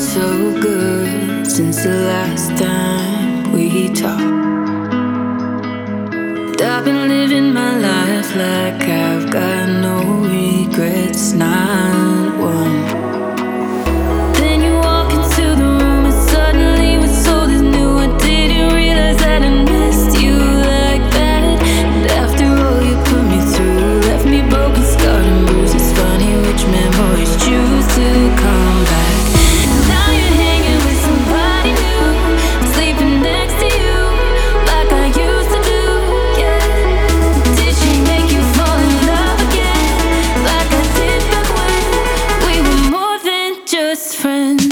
so good since the last time we talked. I've been living my life like I've got no regrets, not one. Then you walk into the room and suddenly what's old is new. I didn't realize that I missed you like that. And after all you put me through, left me broken, scarred and bruised. It's funny which memories choose to come back. Now you're hanging with somebody new, sleeping next to you like I used to do. Yeah, did she make you fall in love again like I did back when we were more than just friends?